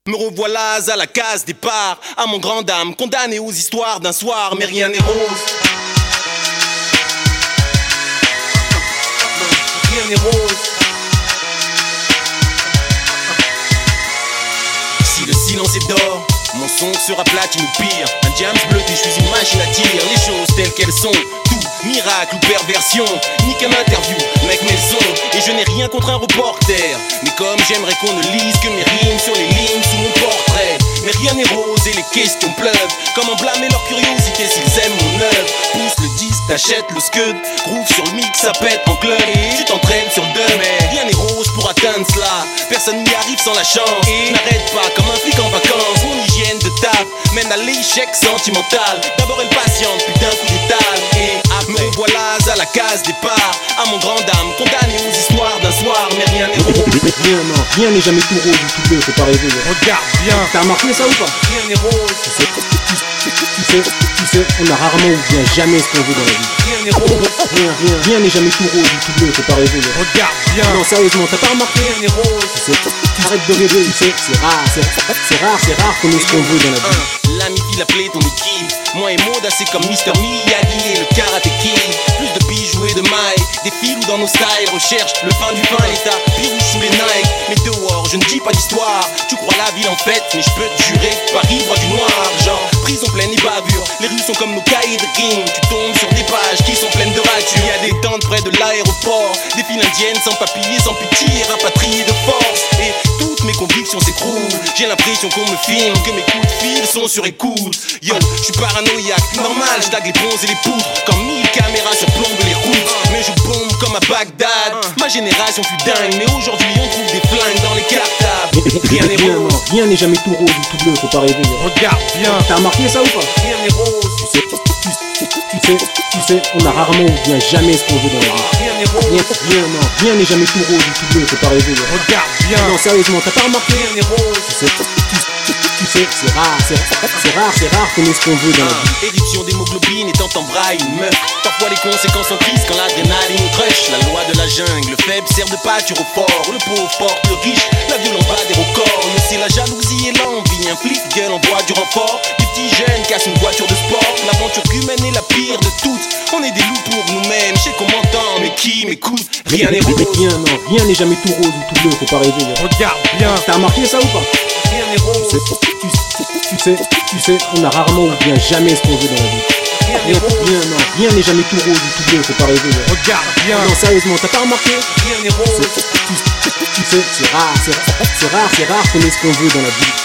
Me revoilà à la case départ, à mon grand dame, condamné aux histoires d'un soir, mais rien n'est rose. Rien n'est rose. Si le silence est d'or, mon son sera platine ou pire. Un James bleuté, je suis une machine à tir. Les choses telles qu'elles sont, tout miracle ou perversion. Ni qu'un interview, mec mes sons. Et je n'ai rien contre un reporter, mais comme j'aimerais qu'on ne lise que mes rimes sur les lignes sous mon portrait. Mais rien n'est rose et les questions pleuvent. Comment blâmer leur curiosité s'ils aiment mon œuvre? Pousse le disque, t'achètes le scud, groove sur le mix, ça pète en club. Et tu t'entraînes sur le dub, mais rien n'est rose pour atteindre cela. Personne n'y arrive sans la chance. Je n'arrête pas comme un flic en vacances. Mon hygiène de taf mène à l'échec sentimental. D'abord elle patiente, puis d'un coup d'étal. Et après me voilà à la case départ, à mon grand dame, condamné aux histoires d'un soir, mais rien n'est rose. Rien n'est jamais tout rose ou tout bleu, faut pas rêver. Regarde bien. T'as remarqué ça ou pas? Rien n'est rose. Tu sais, on a rarement ou bien jamais ce qu'on veut dans la vie. Rien n'est rose. Rien n'est jamais tout rose ou tout bleu, faut pas rêver. Regarde bien. Non, sérieusement, t'as pas remarqué? Rien n'est rose. Arrête de rêver, tu sais, c'est rare qu'on ait ce qu'on veut dans la vie. L'amitié l'appelait ton équipe. Moi et Maud, c'est comme Mr. Miyagi et le Karate Kid. Plus de bijoux et de mailles, des filous dans nos styles. Recherche le fin du pain, l'état rouge sous les Nike. Mais dehors, je ne dis pas d'histoire. Tu crois la ville en fête, mais je peux te jurer que Paris voit du noir. Genre, prison pleine et bavure. Les rues sont comme nos cahiers de king. Tu tombes sur des pages qui sont pleines de ratures. Il y a des tentes près de l'aéroport, des files indiennes sans papier, sans pitié, rapatriées de force. Et toutes mes convictions s'écroulent. J'ai l'impression qu'on me filme, que mes coups de fil sont sur écoute. Yo, je suis paranoïaque, normal, je tague les ponts et les poutres. Quand 1000 caméras surplombent les routes, mais je bombe comme à Bagdad. Ma génération fut dingue, mais aujourd'hui on trouve des flingues dans les cartables. Rien n'est rose. Rien n'est jamais tout rose ou tout bleu, faut pas rêver. Regarde bien. T'as remarqué ça ou pas? Rien n'est rose. Tu sais, on a rarement ou bien jamais ce qu'on veut dans la vie. Rien n'est rose. Rien n'est jamais tout rose ou tout bleu, faut pas rêver. Regarde bien. Non, sérieusement, t'as pas remarqué? Rien n'est rose. Tu sais, c'est rare qu'on ait ce qu'on veut dans la vie. Éruption d'hémoglobine étant en braille une meuf. Parfois les conséquences sont tristes quand l'adrénaline crush. La loi de la jungle, le faible sert de pâture au fort. Le pauvre porte le riche, la violence bat des records. Mais c'est la jalousie et l'envie, un flic gueule envoie du renfort. Des petits jeunes cassent une voiture de sport. L'aventure humaine est la pire de toutes. On est des loups pour nous-mêmes, je sais qu'on m'entend, mais qui m'écoute? Rien n'est rose. Rien n'est jamais tout rose ou tout bleu, faut pas rêver. Regarde bien. T'as remarqué ça ou pas? Rien n'est rose. Tu sais, on a rarement ou bien jamais ce qu'on veut dans la vie. Rien n'est jamais tout rose ou tout bleu, faut pas rêver. Regarde bien. Non, sérieusement, t'as pas remarqué? Rien n'est rose. Tu sais, c'est rare qu'on ait ce qu'on veut dans la vie.